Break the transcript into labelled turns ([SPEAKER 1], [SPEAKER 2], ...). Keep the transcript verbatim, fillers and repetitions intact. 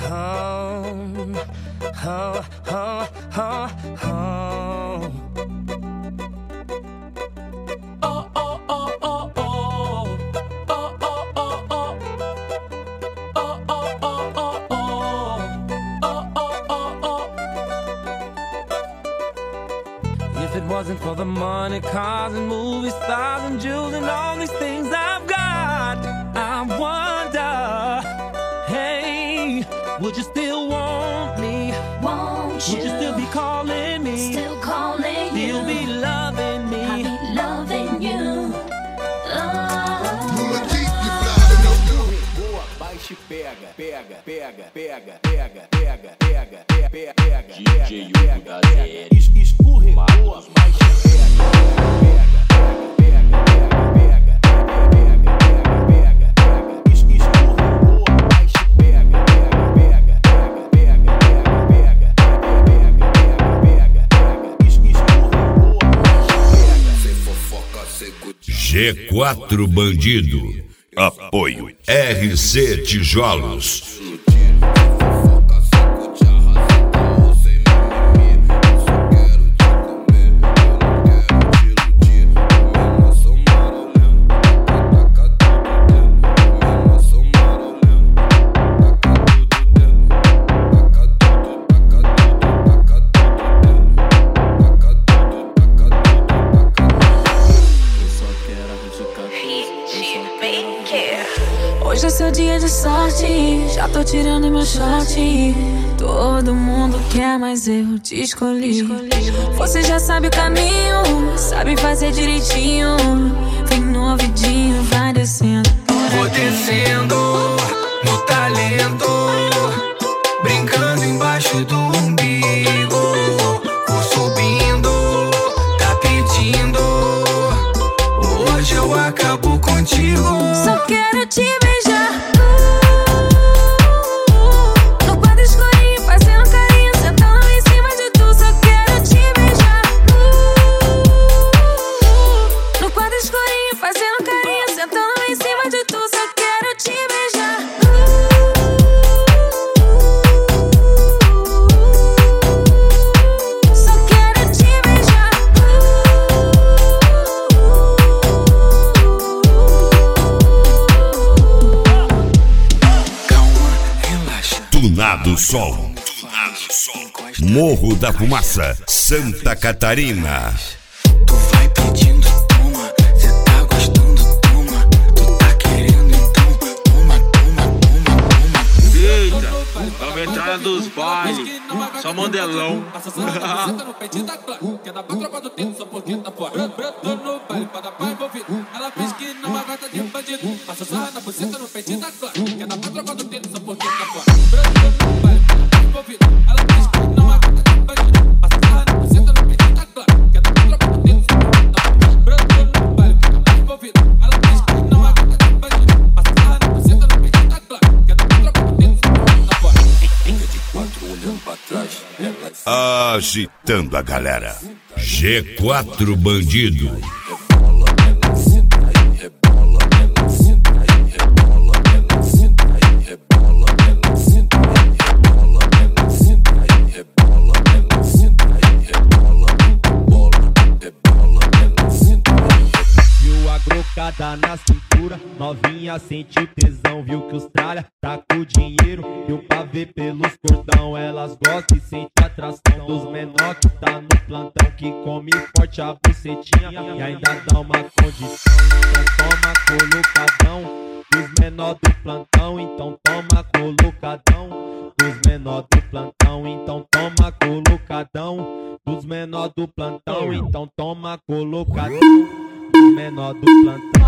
[SPEAKER 1] home, home, home, home, home. Oh, oh, oh, oh, oh. Oh, oh, oh, oh. Oh, oh, oh, oh, oh. Oh, oh, oh, oh. If it wasn't for the money, cars and movie stars and jewels and all these things I've got, I wonder, hey, would you still want me?
[SPEAKER 2] Won't you?
[SPEAKER 1] Would you still be calling me?
[SPEAKER 2] Still calling
[SPEAKER 1] still
[SPEAKER 2] you?
[SPEAKER 1] Still be loving me?
[SPEAKER 2] I'll be loving you.
[SPEAKER 3] Baixe, pega, pega, pega, pega, pega, pega, pega, pega, pega.
[SPEAKER 4] D J Hugo da Z L.
[SPEAKER 3] Escorregou, baixe, pega, pega, pega, pega, pega, pega, pega, pega. Escorregou, baixe, pega, pega, pega, pega, pega, pega, pega, pega. Escorregou, baixe, pega. Sem fofoca, sem cutia.
[SPEAKER 5] G quatro Bandido. Apoio R C Tijolos.
[SPEAKER 2] Hoje é seu dia de sorte, já tô tirando meu short. Todo mundo quer, mas eu te escolhi. Você já sabe o caminho, sabe fazer direitinho. Vem no ouvidinho, vai descendo.
[SPEAKER 1] Vou descendo no talento, brincando embaixo do umbigo. Vou subindo, tá pedindo. Hoje eu acabo contigo.
[SPEAKER 2] Só quero te beijar.
[SPEAKER 5] Tunado Sol. Morro da Fumaça, Santa Catarina.
[SPEAKER 1] Tu vai pedindo, toma. Cê tá gostando, toma. Tu tá querendo, então toma, toma, toma, toma.
[SPEAKER 4] Eita, vamos entrar dos bailes. Só modelão.
[SPEAKER 6] Passa só no peitinho da clã, que é da tropa do tempo, só porque tá fora. Brotou no baile pra dar pai envolvido. Ela fez que não gosta de bandido. Passa só na buceta no peitinho da clã, que é da tropa do tempo, só porque tá fora. Brotou no baile pra dar pai envolvido. Ela fez que não gosta de bandido. Passa só na buceta no peitinho da clã, que é da tropa do tempo, só porque tá fora. Brotou no baile pra dar pai envolvido. Ela fez que não gosta de bandido. Passa só na buceta no peitinho da clã, que é da tropa do tempo, só porque tá fora.
[SPEAKER 3] Fica de quatro olhando pra trás.
[SPEAKER 5] Agitando a galera. G quatro Bandido.
[SPEAKER 3] Rebola, ela senta aí, rebola, ela senta aí, rebola, ela senta aí, rebola, ela senta aí, rebola, ela senta aí, rebola, ela senta aí, rebola, bola, rebola, ela senta aí.
[SPEAKER 7] Viu a grocada na cintura, novinha sente o tesão, viu que os tralha tá com dinheiro, deu pra ver pelos cordão, elas gostam e sente atração dos menor que tá no plantão, que come forte a bucetinha e ainda dá uma condição, então toma colocadão dos menor do plantão, então toma colocadão dos menor do plantão, então toma colocadão dos menor do plantão, então toma colocadão dos menor do plantão.